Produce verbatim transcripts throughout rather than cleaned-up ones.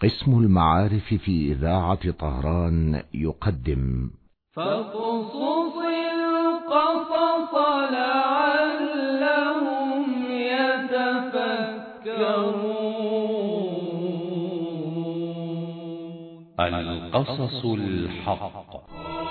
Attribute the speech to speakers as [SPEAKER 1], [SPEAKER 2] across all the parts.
[SPEAKER 1] قسم المعارف في إذاعة طهران يقدم
[SPEAKER 2] فاقصص القصص لعلهم يتفكرون.
[SPEAKER 3] القصص الحق.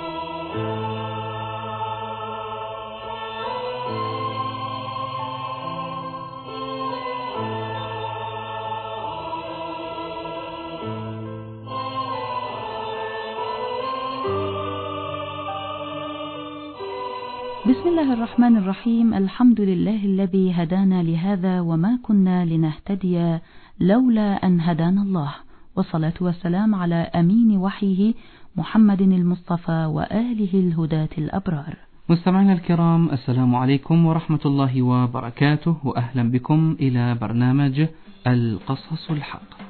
[SPEAKER 4] بسم الله الرحمن الرحيم. الحمد لله الذي هدانا لهذا وما كنا لنهتدي لولا أن هدانا الله، والصلاة والسلام على أمين وحيه محمد المصطفى وآله الهداة الأبرار.
[SPEAKER 5] مستمعينا الكرام، السلام عليكم ورحمة الله وبركاته، وأهلا بكم إلى برنامج القصص الحق.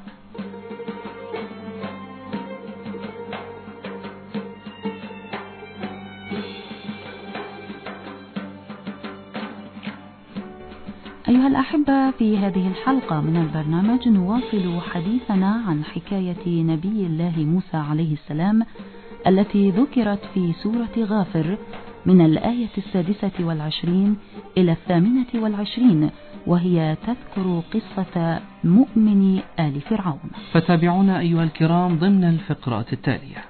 [SPEAKER 4] أيها الأحبة، في هذه الحلقة من البرنامج نواصل حديثنا عن حكاية نبي الله موسى عليه السلام التي ذكرت في سورة غافر من الآية السادسة والعشرين إلى الثامنة والعشرين، وهي تذكر قصة مؤمن آل فرعون.
[SPEAKER 5] فتابعونا أيها الكرام ضمن الفقرات التالية.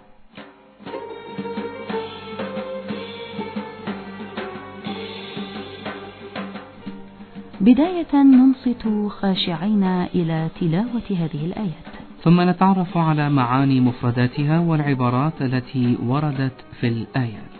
[SPEAKER 4] بداية ننصت خاشعين إلى تلاوة هذه الآيات،
[SPEAKER 5] ثم نتعرف على معاني مفرداتها والعبارات التي وردت في الآيات.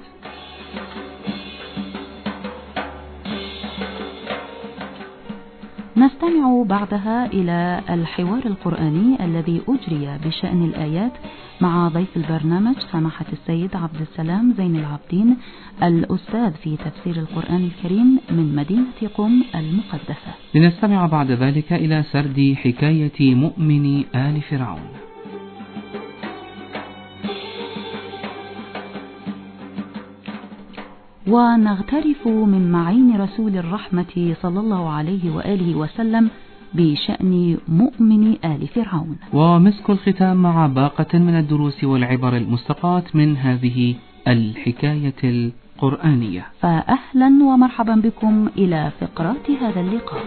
[SPEAKER 4] نستمع بعدها إلى الحوار القرآني الذي أجري بشأن الآيات مع ضيف البرنامج سماحة السيد عبد السلام زين العابدين، الأستاذ في تفسير القرآن الكريم من مدينة قم المقدسة.
[SPEAKER 5] لنستمع بعد ذلك إلى سرد حكاية مؤمن آل فرعون.
[SPEAKER 4] ونغترف من معين رسول الرحمة صلى الله عليه وآله وسلم بشأن مؤمن آل فرعون.
[SPEAKER 5] ومسك الختام مع باقة من الدروس والعبر المستقاة من هذه الحكاية القرآنية.
[SPEAKER 4] فأهلا ومرحبا بكم إلى فقرات هذا اللقاء.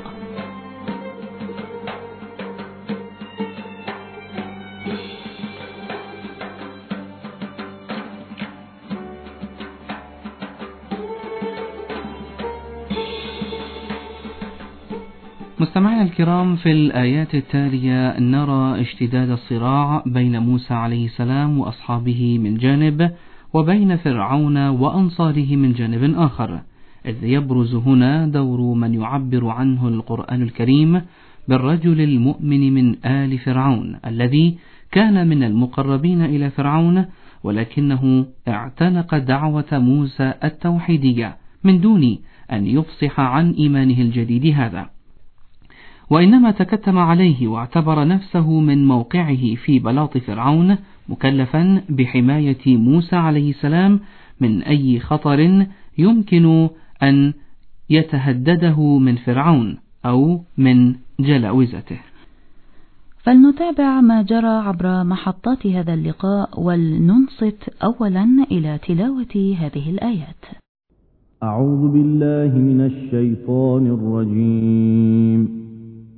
[SPEAKER 5] مستمعينا الكرام، في الآيات التالية نرى اشتداد الصراع بين موسى عليه السلام وأصحابه من جانب، وبين فرعون وأنصاره من جانب آخر، إذ يبرز هنا دور من يعبر عنه القرآن الكريم بالرجل المؤمن من آل فرعون الذي كان من المقربين إلى فرعون، ولكنه اعتنق دعوة موسى التوحيدية من دون أن يفصح عن إيمانه الجديد هذا، وإنما تكتم عليه واعتبر نفسه من موقعه في بلاط فرعون مكلفا بحماية موسى عليه السلام من أي خطر يمكن أن يتهدده من فرعون أو من جلاوزته.
[SPEAKER 4] فلنتابع ما جرى عبر محطات هذا اللقاء، ولننصت أولا إلى تلاوة هذه الآيات.
[SPEAKER 6] أعوذ بالله من الشيطان الرجيم.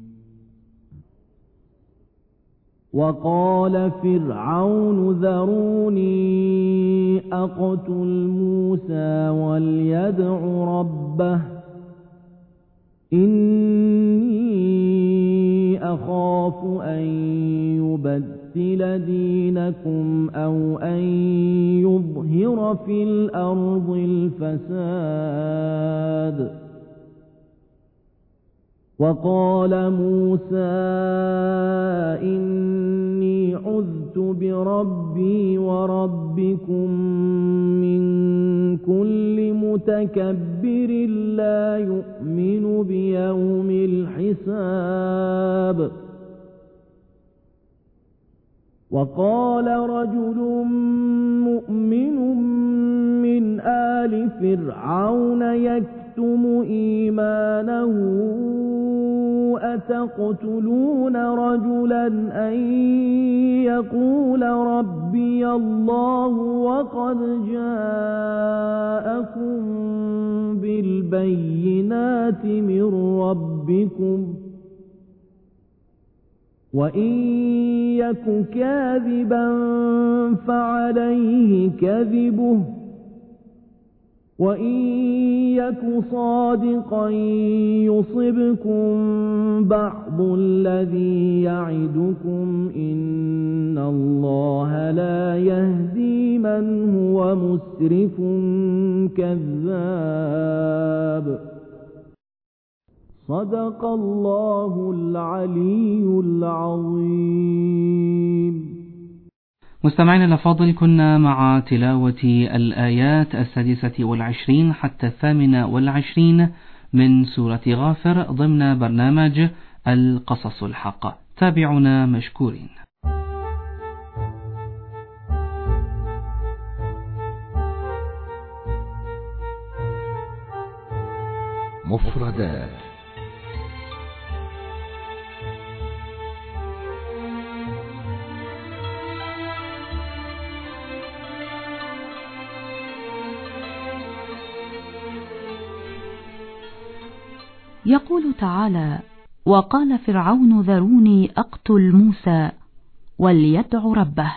[SPEAKER 6] وقال فرعون ذروني أقتل موسى وليدع ربه إني أخاف أن يبدل دينكم أو أن يظهر في الأرض الفساد. وقال موسى إني عذت بربي وربكم من كل متكبر لا يؤمن بيوم الحساب. وقال رجل مؤمن من آل فرعون يكفر يكتم إيمانه أتقتلون رجلا أن يقول ربي الله وقد جاءكم بالبينات من ربكم وإن يك كاذبا فعليه كذبه وإن يك صادقا يصبكم بعض الذي يعدكم إن الله لا يهدي من هو مسرف كذاب. صدق الله العلي العظيم.
[SPEAKER 5] مستمعينا الأفاضل، كنا مع تلاوة الآيات السادسة والعشرين حتى الثامنة والعشرين من سورة غافر ضمن برنامج القصص الحق. تابعونا مشكورين.
[SPEAKER 1] مفردات.
[SPEAKER 4] يقول تعالى: وقال فرعون ذروني أقتل موسى وليدع ربه.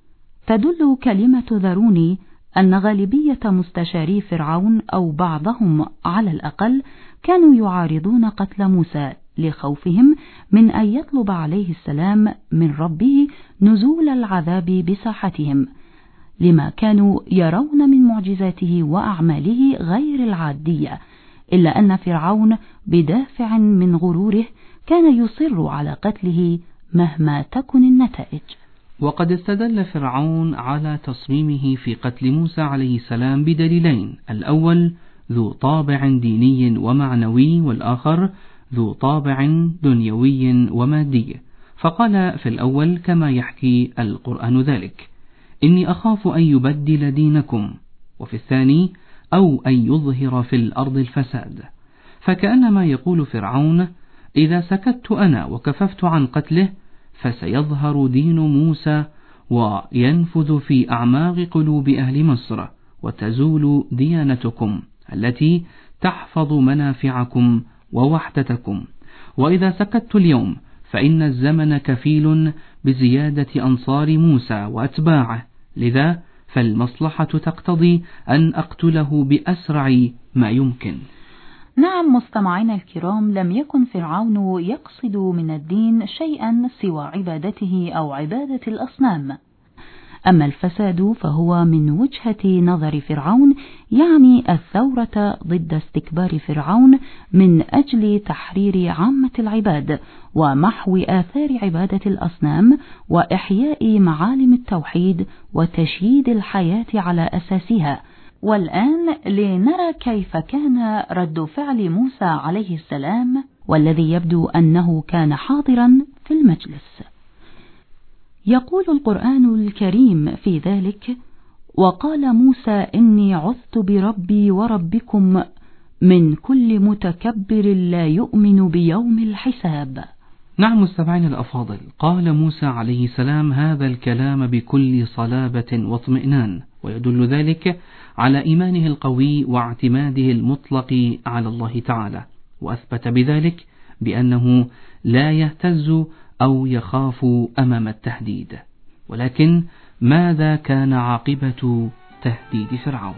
[SPEAKER 4] تدل كلمة ذروني أن غالبية مستشاري فرعون أو بعضهم على الأقل كانوا يعارضون قتل موسى لخوفهم من أن يطلب عليه السلام من ربه نزول العذاب بساحتهم، لما كانوا يرون من معجزاته وأعماله غير العادية، إلا أن فرعون بدافع من غروره كان يصر على قتله مهما تكن النتائج.
[SPEAKER 5] وقد استدل فرعون على تصميمه في قتل موسى عليه السلام بدليلين: الأول ذو طابع ديني ومعنوي، والآخر ذو طابع دنيوي ومادي. فقال في الأول كما يحكي القرآن ذلك: إني أخاف أن يبدل دينكم، وفي الثاني أو أن يظهر في الأرض الفساد. فكأنما يقول فرعون: إذا سكت أنا وكففت عن قتله فسيظهر دين موسى وينفذ في أعماق قلوب أهل مصر، وتزول ديانتكم التي تحفظ منافعكم ووحدتكم. وإذا سكت اليوم فإن الزمن كفيل بزيادة أنصار موسى وأتباعه، لذا فالمصلحة تقتضي أن أقتله بأسرع ما يمكن.
[SPEAKER 4] نعم مستمعينا الكرام، لم يكن فرعون يقصد من الدين شيئا سوى عبادته أو عبادة الأصنام. أما الفساد فهو من وجهة نظر فرعون يعني الثورة ضد استكبار فرعون من أجل تحرير عامة العباد ومحو آثار عبادة الأصنام وإحياء معالم التوحيد وتشييد الحياة على أساسها. والآن لنرى كيف كان رد فعل موسى عليه السلام، والذي يبدو أنه كان حاضرا في المجلس. يقول القرآن الكريم في ذلك: وقال موسى إني عذت بربي وربكم من كل متكبر لا يؤمن بيوم الحساب.
[SPEAKER 5] نعم مستمعين الأفاضل، قال موسى عليه السلام هذا الكلام بكل صلابة واطمئنان، ويدل ذلك على إيمانه القوي واعتماده المطلق على الله تعالى، وأثبت بذلك بأنه لا يهتز أو يخاف أمام التهديد. ولكن ماذا كان عاقبة تهديد فرعون؟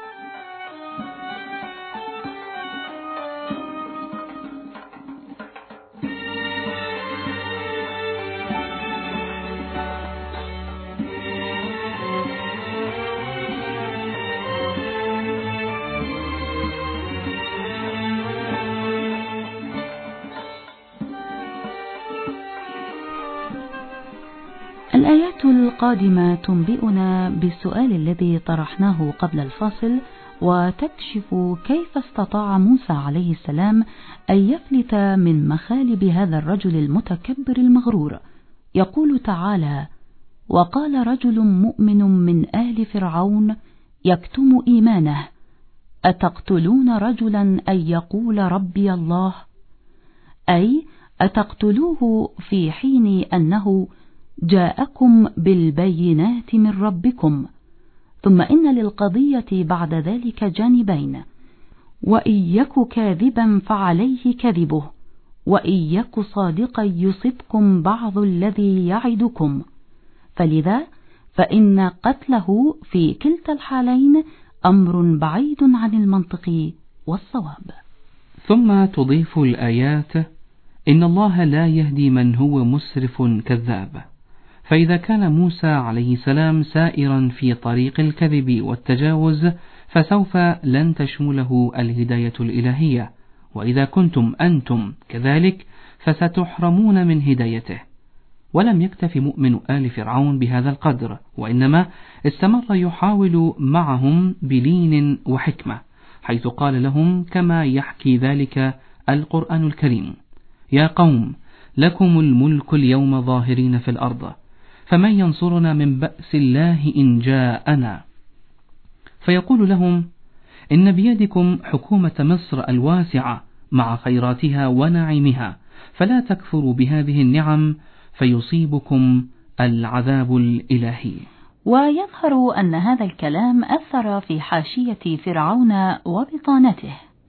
[SPEAKER 4] الآيات القادمة تنبئنا بالسؤال الذي طرحناه قبل الفاصل، وتكشف كيف استطاع موسى عليه السلام أن يفلت من مخالب هذا الرجل المتكبر المغرور. يقول تعالى: وقال رجل مؤمن من آل فرعون يكتم إيمانه أتقتلون رجلا أن يقول ربي الله، أي أتقتلوه في حين أنه جاءكم بالبينات من ربكم. ثم إن للقضية بعد ذلك جانبين، وإن يك كاذبا فعليه كذبه، وإن يك صادقا يصبكم بعض الذي يعدكم. فلذا فإن قتله في كلتا الحالين أمر بعيد عن المنطق والصواب.
[SPEAKER 5] ثم تضيف الآيات: إن الله لا يهدي من هو مسرف كذاب. فإذا كان موسى عليه السلام سائرا في طريق الكذب والتجاوز فسوف لن تشمله الهداية الإلهية، وإذا كنتم أنتم كذلك فستحرمون من هدايته. ولم يكتف مؤمن آل فرعون بهذا القدر، وإنما استمر يحاول معهم بلين وحكمة، حيث قال لهم كما يحكي ذلك القرآن الكريم: يا قوم لكم الملك اليوم ظاهرين في الأرض، فمن ينصرنا من بأس الله إن جاءنا. فيقول لهم: إن بيدكم حكومة مصر الواسعة مع خيراتها ونعيمها، فلا تكفروا بهذه النعم فيصيبكم العذاب الإلهي.
[SPEAKER 4] ويظهر أن هذا الكلام أثر في حاشية فرعون وبطانته،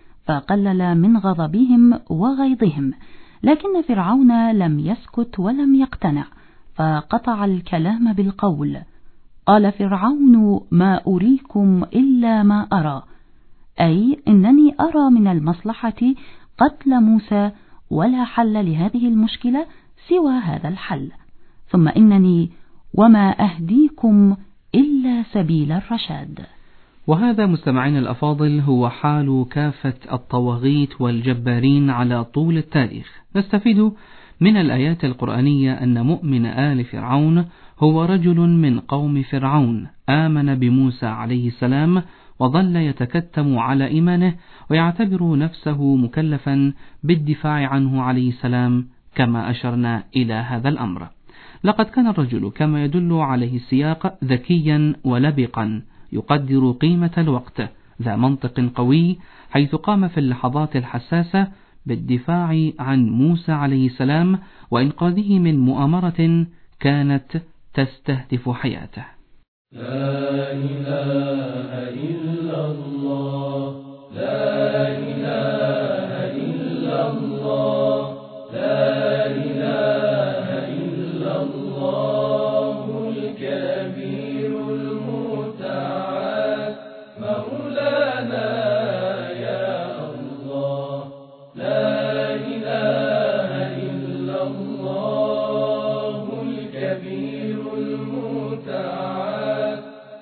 [SPEAKER 4] فقلل من غضبهم وغيظهم، لكن فرعون لم يسكت ولم يقتنع، فقطع الكلام بالقول: قال فرعون ما أريكم إلا ما أرى، أي إنني أرى من المصلحة قتل موسى، ولا حل لهذه المشكلة سوى هذا الحل، ثم إنني وما أهديكم إلا سبيل الرشاد.
[SPEAKER 5] وهذا مستمعين الأفاضل هو حال كافة الطواغيت والجبارين على طول التاريخ. نستفيد من الآيات القرآنية أن مؤمن آل فرعون هو رجل من قوم فرعون آمن بموسى عليه السلام وظل يتكتم على إيمانه ويعتبر نفسه مكلفا بالدفاع عنه عليه السلام، كما أشرنا إلى هذا الأمر. لقد كان الرجل كما يدل عليه السياق ذكيا ولبقا، يقدر قيمة الوقت، ذا منطق قوي، حيث قام في اللحظات الحساسة بالدفاع عن موسى عليه السلام وإنقاذه من مؤامرة كانت تستهدف حياته.
[SPEAKER 2] لا إله إلا الله، لا إله إلا الله، لا إله إلا الله الكبير المتعال مولانا يا الله، لا إله إلا الله الكبير المتعال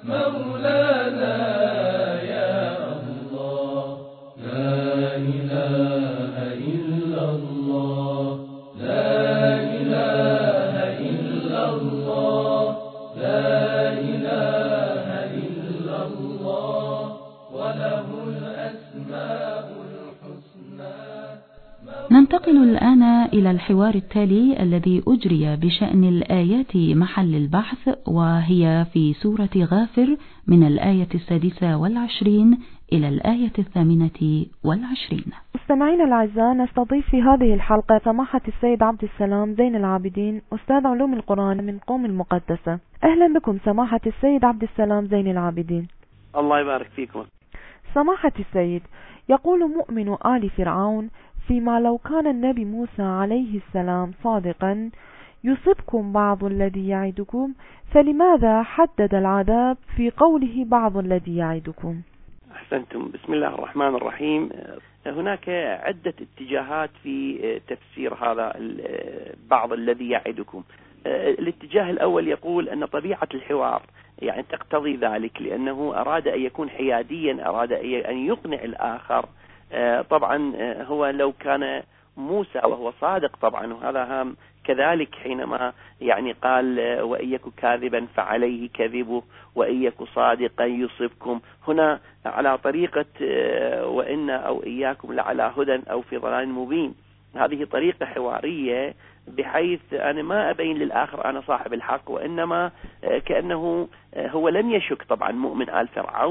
[SPEAKER 2] مولانا يا الله، لا إله إلا الله، لا إله إلا الله، لا إله إلا الله وله الأسماء الحسنى.
[SPEAKER 4] ننتقل الآن إلى الحوار التالي الذي أجري بشأن الآيات محل البحث، وهي في سورة غافر من الآية السادسة والعشرين إلى الآية الثامنة والعشرين.
[SPEAKER 7] مستمعينا الأعزاء، نستضيف في هذه الحلقة سماحة السيد عبد السلام زين العابدين، أستاذ علوم القرآن من قوم المقدسة. أهلا بكم سماحة السيد عبد السلام زين العابدين.
[SPEAKER 8] الله يبارك فيكم.
[SPEAKER 7] سماحة السيد، يقول مؤمن آل فرعون: فيما لو كان النبي موسى عليه السلام صادقا يصبكم بعض الذي يعدكم، فلماذا حدد العذاب في قوله بعض الذي يعدكم؟
[SPEAKER 8] أحسنتم. بسم الله الرحمن الرحيم. هناك عدة اتجاهات في تفسير هذا بعض الذي يعدكم. الاتجاه الأول يقول أن طبيعة الحوار يعني تقتضي ذلك، لأنه أراد أن يكون حياديا، أراد أن يقنع الآخر. طبعا هو لو كان موسى وهو صادق طبعا، وهذا هام كذلك حينما يعني قال وإن يك كاذبا فعليه كذبه وإن يك صادقا يصبكم، هنا على طريقة وإن أو إياكم لعلى هدى أو في ضلال مبين. هذه طريقة حوارية بحيث أنا ما أبين للآخر أنا صاحب الحق، وإنما كأنه هو لم يشك طبعا مؤمن آل فرعون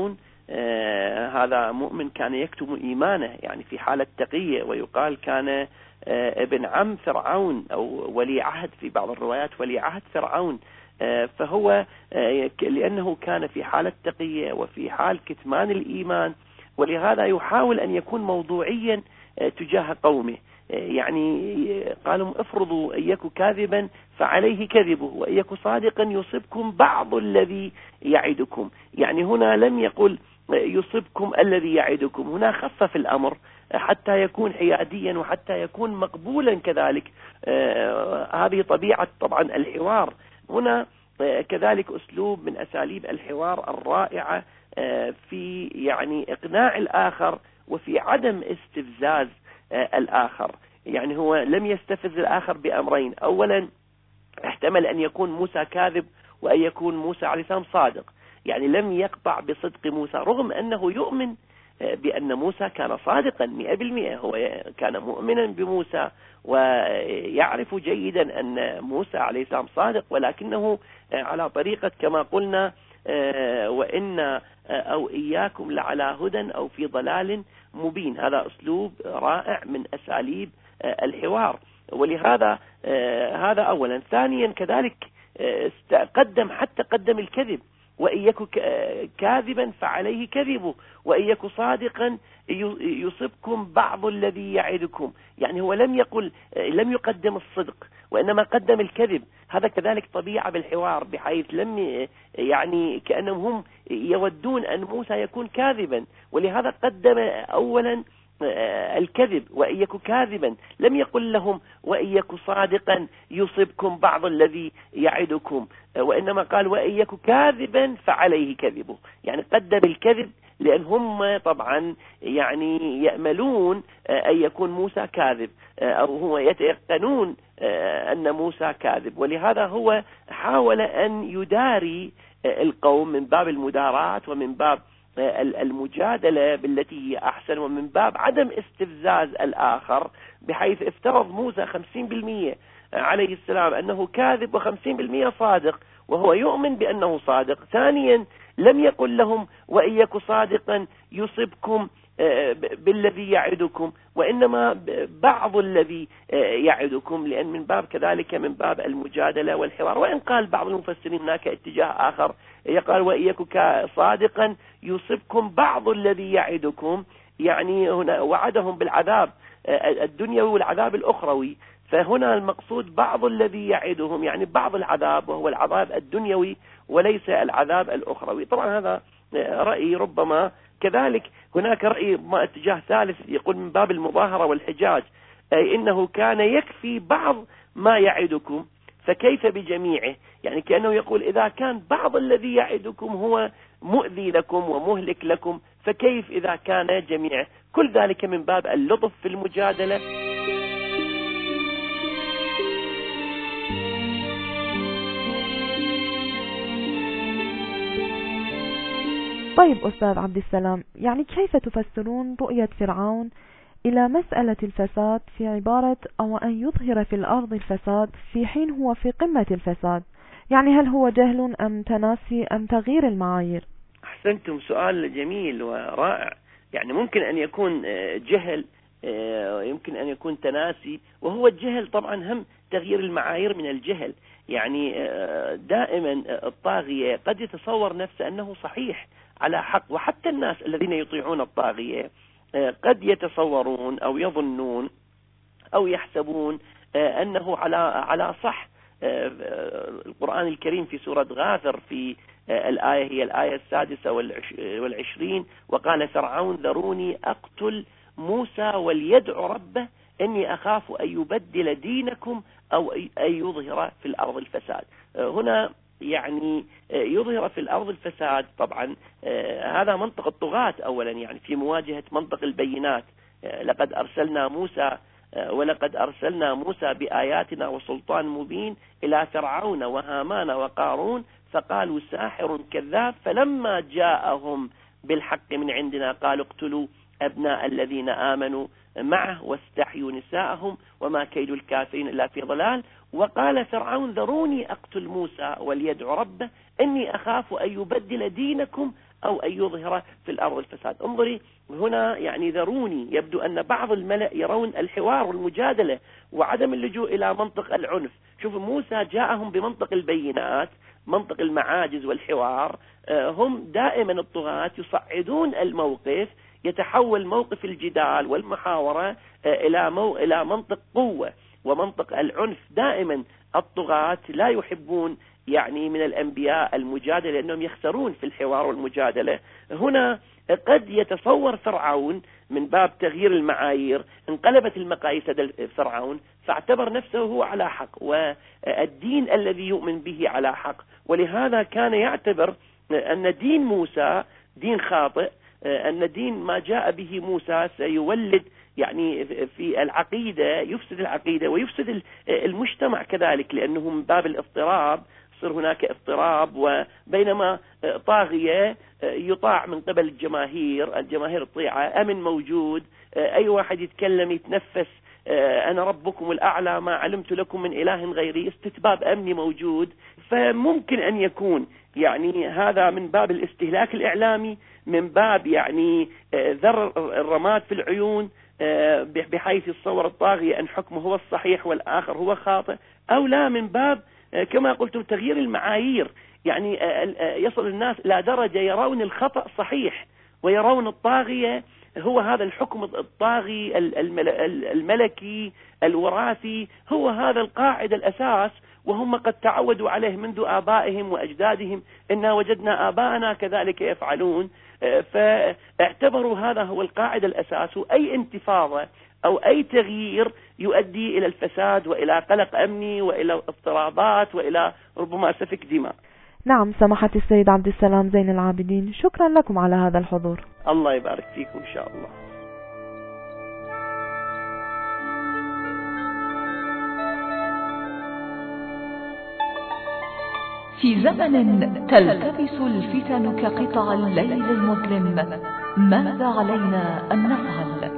[SPEAKER 8] هذا مؤمن كان يكتم إيمانه يعني في حالة تقية، ويقال كان ابن عم فرعون أو ولي عهد في بعض الروايات ولي عهد فرعون، فهو لأنه كان في حالة تقية وفي حال كتمان الإيمان، ولهذا يحاول أن يكون موضوعيا تجاه قومه. يعني قالوا افرضوا أن يكن كاذبا فعليه كذبه وأن يكن صادقا يصبكم بعض الذي يعدكم. يعني هنا لم يقل يصبكم الذي يعدكم، هنا خفف الأمر حتى يكون حياديا وحتى يكون مقبولا كذلك. آه هذه طبيعة طبعا الحوار هنا، آه كذلك أسلوب من أساليب الحوار الرائعة آه في يعني إقناع الآخر وفي عدم استفزاز آه الآخر. يعني هو لم يستفز الآخر بأمرين: أولا احتمل أن يكون موسى كاذب وأن يكون موسى عليه السلام صادق، يعني لم يقطع بصدق موسى رغم أنه يؤمن بأن موسى كان صادقا مئة بالمئة، هو كان مؤمنا بموسى ويعرف جيدا أن موسى عليه السلام صادق، ولكنه على طريقة كما قلنا وإن أو إياكم لعلى هدى أو في ضلال مبين. هذا أسلوب رائع من أساليب الحوار، ولهذا هذا أولا. ثانيا كذلك قدم حتى قدم الكذب: وإن يكن كاذبا فعليه كذبه وإن يكن صادقا يصبكم بعض الذي يعدكم. يعني هو لم يقل لم يقدم الصدق وإنما قدم الكذب. هذا كذلك طبيعة بالحوار، بحيث لم يعني كأنهم هم يودون أن موسى يكون كاذبا، ولهذا قدم أولا الكذب وإن يكن كاذبا، لم يقل لهم وإن يكن صادقا يصبكم بعض الذي يعدكم، وإنما قال وإن يكن كاذبا فعليه كذبه. يعني قدم الكذب لأن هم طبعا يعني يأملون أن يكون موسى كاذب أو هو يتيقنون أن موسى كاذب، ولهذا هو حاول أن يداري القوم من باب المداراة ومن باب المجادلة بالتي هي أحسن ومن باب عدم استفزاز الآخر، بحيث افترض موسى خمسين بالمئة عليه السلام أنه كاذب وخمسين بالمئة صادق وهو يؤمن بأنه صادق. ثانيا لم يقل لهم وإن يكن صادقا يصبكم بالذي يعدكم وإنما بعض الذي يعدكم، لأن من باب كذلك من باب المجادلة والحوار. وإن قال بعض المفسرين هناك اتجاه آخر يقال وإن يكن صادقا يصبكم بعض الذي يعدكم، يعني هنا وعدهم بالعذاب الدنيوي والعذاب الأخروي، فهنا المقصود بعض الذي يعدهم يعني بعض العذاب وهو العذاب الدنيوي وليس العذاب الأخروي. طبعا هذا رأي ربما كذلك هناك رأي ما اتجاه ثالث يقول من باب المظاهرة والحجاج، أي إنه كان يكفي بعض ما يعدكم فكيف بجميعه، يعني كأنه يقول إذا كان بعض الذي يعدكم هو مؤذي لكم ومهلك لكم فكيف إذا كان جميعه. كل ذلك من باب اللطف في المجادلة.
[SPEAKER 7] طيب أستاذ عبد السلام، يعني كيف تفسرون رؤية فرعون إلى مسألة الفساد في عبارة أو أن يظهر في الأرض الفساد في حين هو في قمة الفساد؟ يعني هل هو جهل أم تناسي أم تغيير المعايير؟
[SPEAKER 8] أحسنتم، سؤال جميل ورائع. يعني ممكن أن يكون جهل، يمكن أن يكون تناسي، وهو الجهل طبعا هم تغيير المعايير من الجهل. يعني دائما الطاغية قد يتصور نفسه أنه صحيح على حق، وحتى الناس الذين يطيعون الطاغية قد يتصورون أو يظنون أو يحسبون أنه على على صح. القرآن الكريم في سورة غافر في الآية هي الآية السادسة والعشرين: وقال فرعون ذروني أقتل موسى وليدع ربه إني أخاف أن يبدل دينكم أو أن يظهر في الأرض الفساد. هنا يعني يظهر في الأرض الفساد، طبعا هذا منطق الطغاة أولا، يعني في مواجهة منطق البينات. لقد أرسلنا موسى ولقد أرسلنا موسى بآياتنا وسلطان مبين إلى فرعون وهامان وقارون فقالوا ساحر كذاب فلما جاءهم بالحق من عندنا قالوا اقتلوا أبناء الذين آمنوا معه واستحيوا نساءهم وما كيد الكافرين إلا في ضلال. وقال فرعون ذروني أقتل موسى وليدعو ربه إني أخاف أن يبدل دينكم أو أن يظهر في الأرض الفساد. انظري هنا يعني ذروني، يبدو أن بعض الملأ يرون الحوار والمجادلة وعدم اللجوء إلى منطق العنف. شوف موسى جاءهم بمنطق البينات، منطق المعاجز والحوار. هم دائما الطغاة يصعدون الموقف، يتحول موقف الجدال والمحاورة إلى مو... إلى منطق قوة ومنطق العنف. دائما الطغاة لا يحبون يعني من الأنبياء المجادلة لأنهم يخسرون في الحوار والمجادلة. هنا قد يتصور فرعون من باب تغيير المعايير، انقلبت المقاييس لدى فرعون فاعتبر نفسه هو على حق والدين الذي يؤمن به على حق، ولهذا كان يعتبر أن دين موسى دين خاطئ، أن دين ما جاء به موسى سيولد يعني في العقيدة، يفسد العقيدة ويفسد المجتمع كذلك، لأنه من باب الاضطراب يصير هناك اضطراب. وبينما طاغية يطاع من قبل الجماهير، الجماهير الطيعة، أمن موجود، أي واحد يتكلم يتنفس أنا ربكم الأعلى ما علمت لكم من إله غيري، استتباب أمني موجود. فممكن أن يكون يعني هذا من باب الاستهلاك الإعلامي، من باب يعني ذر الرماد في العيون، بحيث يتصور الطاغية أن حكمه هو الصحيح والآخر هو خاطئ، أو لا من باب كما قلت تغيير المعايير. يعني يصل الناس إلى درجة يرون الخطأ صحيح ويرون الطاغية هو هذا الحكم الطاغي الملكي الوراثي، هو هذا القاعدة الأساس، وهم قد تعودوا عليه منذ آبائهم وأجدادهم، إنا وجدنا آباءنا كذلك يفعلون. فاعتبروا هذا هو القاعدة الأساس، وأي انتفاضة أو أي تغيير يؤدي إلى الفساد وإلى قلق أمني وإلى اضطرابات وإلى ربما سفك دماء.
[SPEAKER 7] نعم سماحة السيد عبد السلام زين العابدين، شكرا لكم على هذا الحضور.
[SPEAKER 8] الله يبارك فيكم إن شاء الله.
[SPEAKER 4] في زمن تلتبس الفتن كقطع الليل المظلم، ماذا علينا أن نفعل؟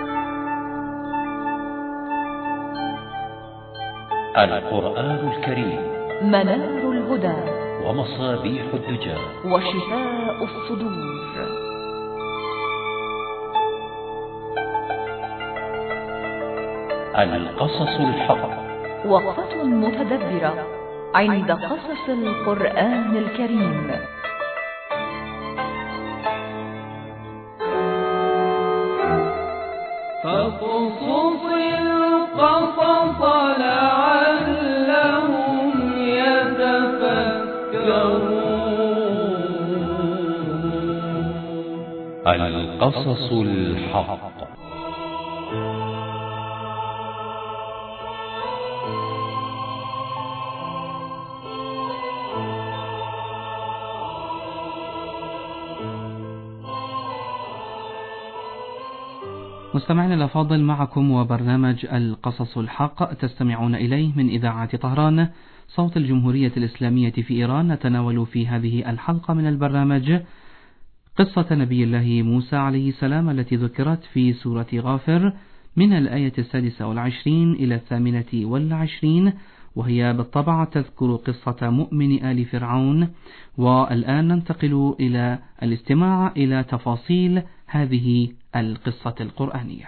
[SPEAKER 3] القرآن الكريم
[SPEAKER 4] منار الهدى
[SPEAKER 3] ومصابيح الدجى
[SPEAKER 4] وشفاء الصدور.
[SPEAKER 3] القصص الحق،
[SPEAKER 4] وقفة متدبرة عند قصص القرآن الكريم.
[SPEAKER 2] فاقصص القصص لعلهم يتفكرون.
[SPEAKER 3] القصص الحق.
[SPEAKER 5] مستمعينا الأفاضل، معكم وبرنامج القصص الحق تستمعون إليه من إذاعة طهران صوت الجمهورية الإسلامية في إيران. نتناول في هذه الحلقة من البرنامج قصة نبي الله موسى عليه السلام التي ذكرت في سورة غافر من الآية السادسة والعشرين إلى الثامنة والعشرين، وهي بالطبع تذكر قصة مؤمن آل فرعون. والآن ننتقل إلى الاستماع إلى تفاصيل هذه القصة القرآنية.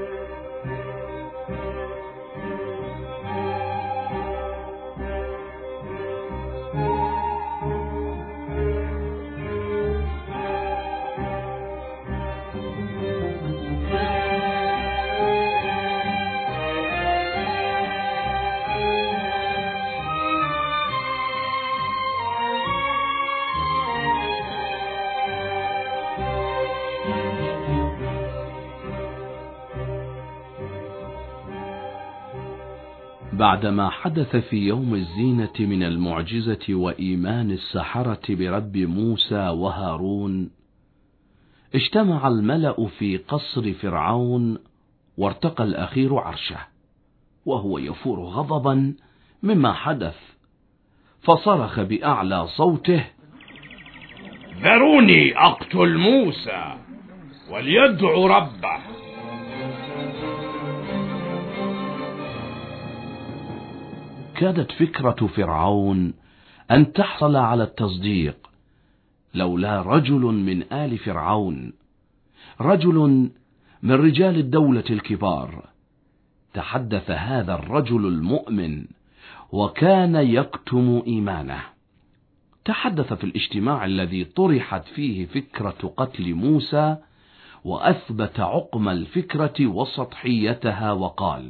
[SPEAKER 9] بعدما حدث في يوم الزينة من المعجزة وإيمان السحرة برب موسى وهارون، اجتمع الملأ في قصر فرعون، وارتقى الأخير عرشه وهو يفور غضبا مما حدث، فصرخ بأعلى صوته:
[SPEAKER 10] ذروني أقتل موسى وليدعو ربه
[SPEAKER 9] كادت فكرة فرعون أن تحصل على التصديق لولا رجل من آل فرعون، رجل من رجال الدولة الكبار. تحدث هذا الرجل المؤمن وكان يكتم إيمانه، تحدث في الاجتماع الذي طرحت فيه فكرة قتل موسى، وأثبت عقم الفكرة وسطحيتها وقال: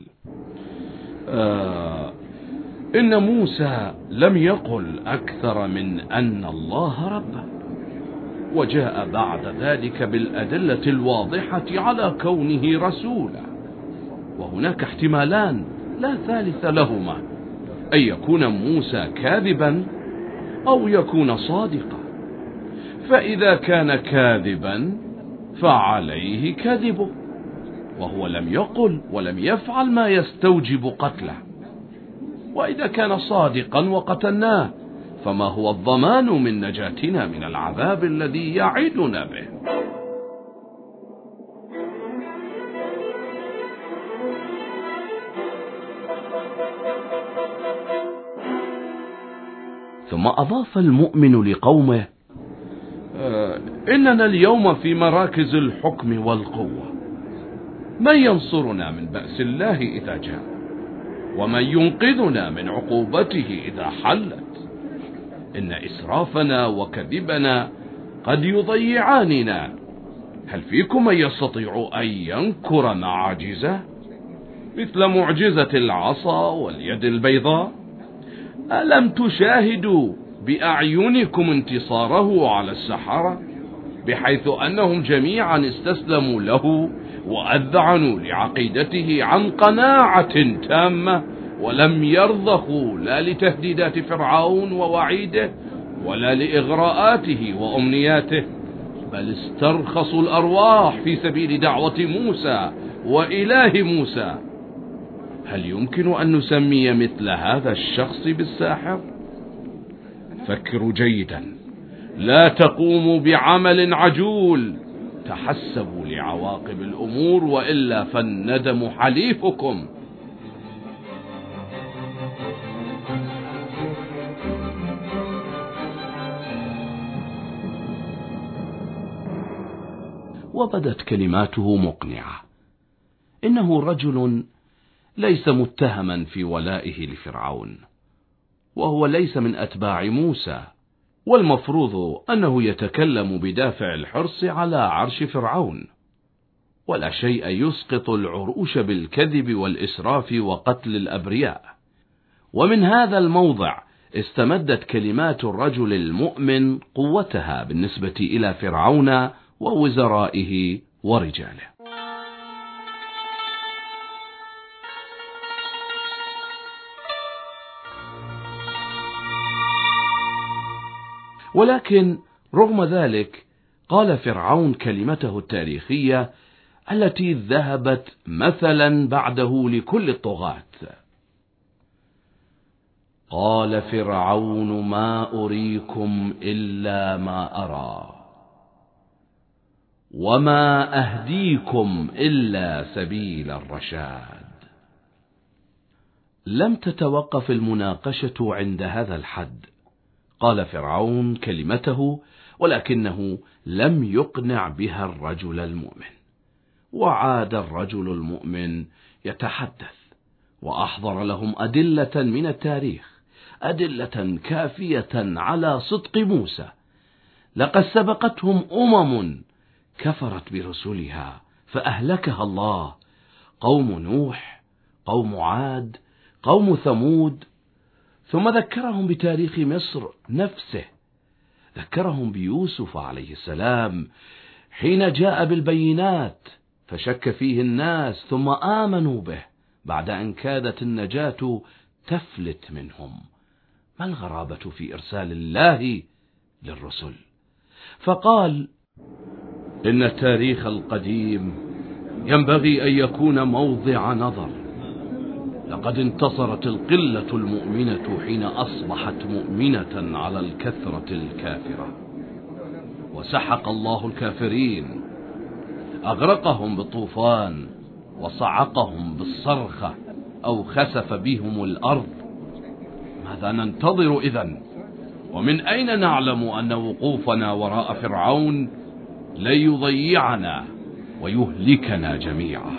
[SPEAKER 9] آه إن موسى لم يقل أكثر من أن الله رب، وجاء بعد ذلك بالأدلة الواضحة على كونه رسولا، وهناك احتمالان لا ثالث لهما، أن يكون موسى كاذبا أو يكون صادقا، فإذا كان كاذبا فعليه كذبه، وهو لم يقل ولم يفعل ما يستوجب قتله، وإذا كان صادقا وقتلناه فما هو الضمان من نجاتنا من العذاب الذي يعدنا به؟ ثم أضاف المؤمن لقومه: آه إننا اليوم في مراكز الحكم والقوة، من ينصرنا من بأس الله إذا جاء، ومن ينقذنا من عقوبته إذا حلت؟ إن إسرافنا وكذبنا قد يضيعاننا، هل فيكم من يستطيع أن ينكر معاجزه مثل معجزة العصا واليد البيضاء؟ ألم تشاهدوا بأعينكم انتصاره على السحرة، بحيث أنهم جميعا استسلموا له وأذعنوا لعقيدته عن قناعة تامة، ولم يرضخوا لا لتهديدات فرعون ووعيده ولا لإغراءاته وأمنياته، بل استرخصوا الأرواح في سبيل دعوة موسى وإله موسى. هل يمكن أن نسمي مثل هذا الشخص بالساحر؟ فكروا جيدا، لا تقوموا بعمل عجول، تحسبوا لعواقب الأمور، وإلا فالندم حليفكم. وبدت كلماته مقنعة. إنه رجل ليس متهما في ولائه لفرعون، وهو ليس من أتباع موسى، والمفروض أنه يتكلم بدافع الحرص على عرش فرعون، ولا شيء يسقط العروش بالكذب والإسراف وقتل الأبرياء. ومن هذا الموضع استمدت كلمات الرجل المؤمن قوتها بالنسبة إلى فرعون ووزرائه ورجاله. ولكن رغم ذلك قال فرعون كلمته التاريخية التي ذهبت مثلا بعده لكل الطغاة: قال فرعون ما أريكم إلا ما أرى، وما أهديكم إلا سبيل الرشاد. لم تتوقف المناقشة عند هذا الحد. قال فرعون كلمته، ولكنه لم يقنع بها الرجل المؤمن، وعاد الرجل المؤمن يتحدث، وأحضر لهم أدلة من التاريخ، أدلة كافية على صدق موسى. لقد سبقتهم أمم كفرت برسلها فأهلكها الله: قوم نوح، قوم عاد، قوم ثمود. ثم ذكرهم بتاريخ مصر نفسه، ذكرهم بيوسف عليه السلام حين جاء بالبينات فشك فيه الناس، ثم آمنوا به بعد أن كادت النجاة تفلت منهم. ما الغرابة في إرسال الله للرسل؟ فقال: إن التاريخ القديم ينبغي أن يكون موضع نظر. لقد انتصرت القلة المؤمنة حين أصبحت مؤمنة على الكثرة الكافرة، وسحق الله الكافرين، أغرقهم بالطوفان، وصعقهم بالصرخة أو خسف بهم الأرض. ماذا ننتظر إذن؟ ومن أين نعلم أن وقوفنا وراء فرعون لن يضيعنا ويهلكنا جميعا؟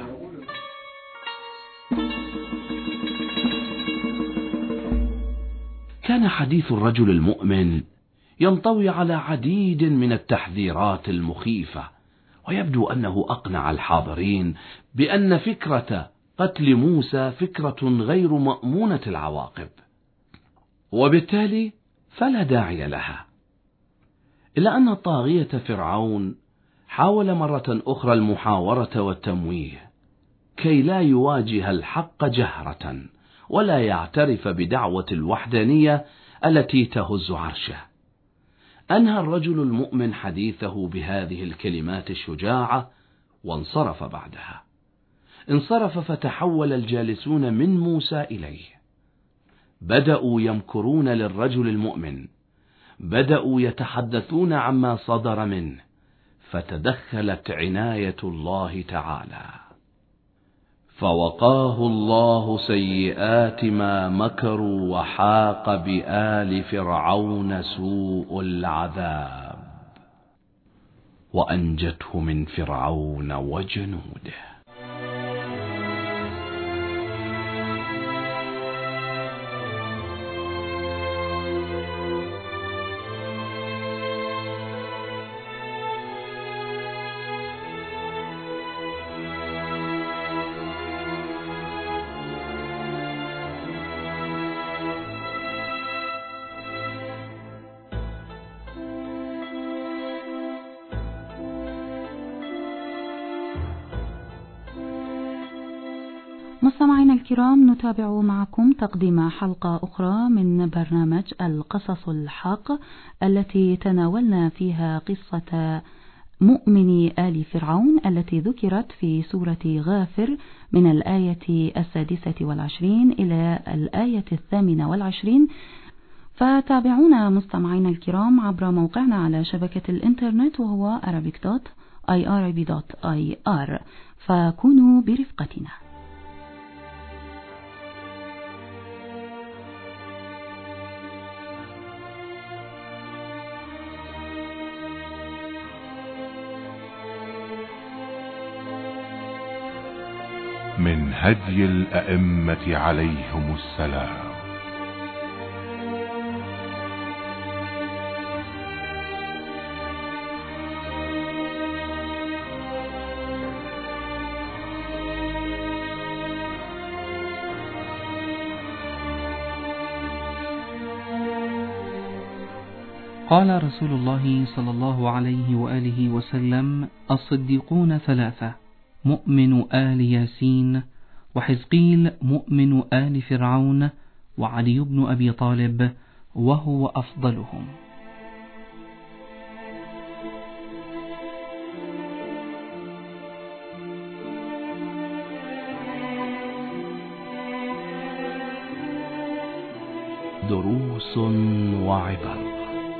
[SPEAKER 9] كان حديث الرجل المؤمن ينطوي على عديد من التحذيرات المخيفة، ويبدو أنه أقنع الحاضرين بأن فكرة قتل موسى فكرة غير مأمونة العواقب، وبالتالي فلا داعي لها. إلا أن الطاغية فرعون حاول مرة أخرى المحاورة والتمويه كي لا يواجه الحق جهرة ولا يعترف بدعوة الوحدانية التي تهز عرشه. أنهى الرجل المؤمن حديثه بهذه الكلمات الشجاعة وانصرف بعدها. انصرف فتحول الجالسون من موسى إليه، بدأوا يمكرون للرجل المؤمن، بدأوا يتحدثون عما صدر منه، فتدخلت عناية الله تعالى فوقاه الله سيئات ما مكروا وحاق بآل فرعون سوء العذاب وأنجته من فرعون وجنوده.
[SPEAKER 4] مستمعينا الكرام، نتابع معكم تقديم حلقة أخرى من برنامج القصص الحق، التي تناولنا فيها قصة مؤمن آل فرعون التي ذكرت في سورة غافر من الآية السادسة والعشرين إلى الآية الثامنة والعشرين. فتابعونا مستمعينا الكرام عبر موقعنا على شبكة الإنترنت وهو arabic دوت آي آر بي دوت آي آر، فكونوا برفقتنا.
[SPEAKER 10] من هدي الأئمة عليهم السلام.
[SPEAKER 5] قال رسول الله صلى الله عليه وآله وسلم: الصديقون ثلاثة: مؤمن آل ياسين، وحزقيل مؤمن آل فرعون، وعلي بن أبي طالب، وهو أفضلهم.
[SPEAKER 9] دروس وعبر.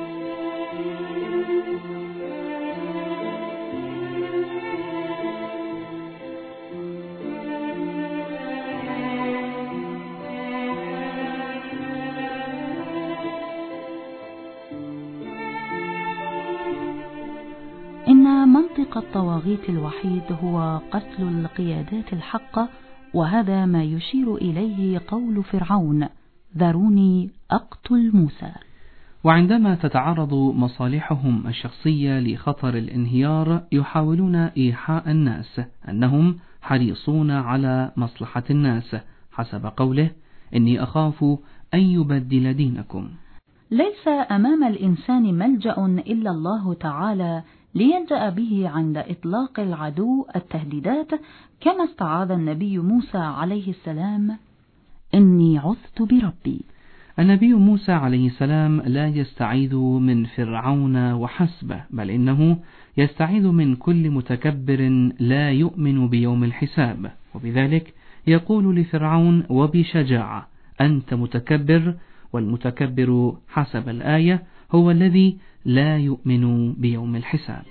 [SPEAKER 4] إن منطق الطواغيت الوحيد هو قتل القيادات الحقة، وهذا ما يشير إليه قول فرعون: ذروني أقتل موسى.
[SPEAKER 5] وعندما تتعرض مصالحهم الشخصية لخطر الانهيار يحاولون إيحاء الناس أنهم حريصون على مصلحة الناس، حسب قوله: إني أخاف أن يبدل دينكم.
[SPEAKER 4] ليس أمام الإنسان ملجأ إلا الله تعالى ليلجأ به عند إطلاق العدو التهديدات، كما استعاذ النبي موسى عليه السلام: إني عذت بربي.
[SPEAKER 5] النبي موسى عليه السلام لا يستعيذ من فرعون وحسبه، بل إنه يستعيذ من كل متكبر لا يؤمن بيوم الحساب، وبذلك يقول لفرعون وبشجاعة: أنت متكبر، والمتكبر حسب الآية هو الذي لا يؤمن بيوم الحساب.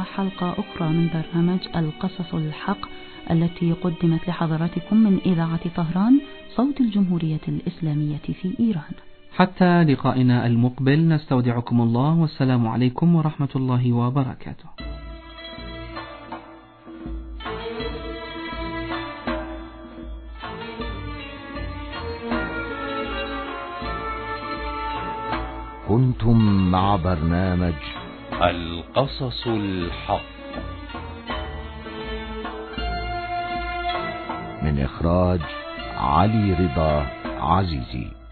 [SPEAKER 4] حلقة أخرى من برنامج القصص الحق التي قدمت لحضراتكم من إذاعة طهران صوت الجمهورية الإسلامية في إيران.
[SPEAKER 5] حتى لقائنا المقبل نستودعكم الله، والسلام عليكم ورحمة الله وبركاته.
[SPEAKER 1] كنتم مع برنامج
[SPEAKER 3] القصص الحق
[SPEAKER 1] من إخراج علي رضا عزيزي.